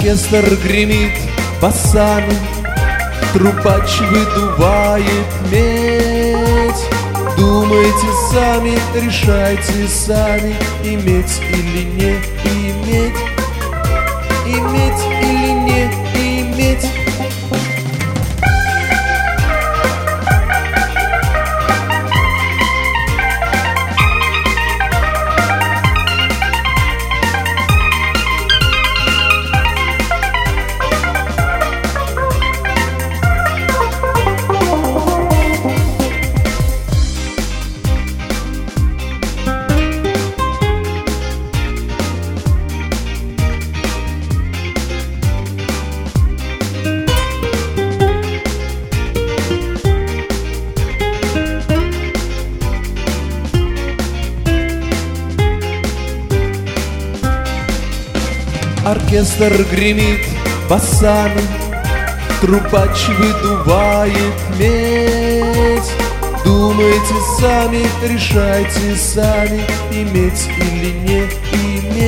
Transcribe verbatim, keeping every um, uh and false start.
Оркестр гремит басами, трубач выдувает медь. Думайте сами, решайте сами, иметь или не иметь, иметь или не иметь. Оркестр гремит басами, трубач выдувает медь. Думайте сами, решайте сами, иметь или не иметь.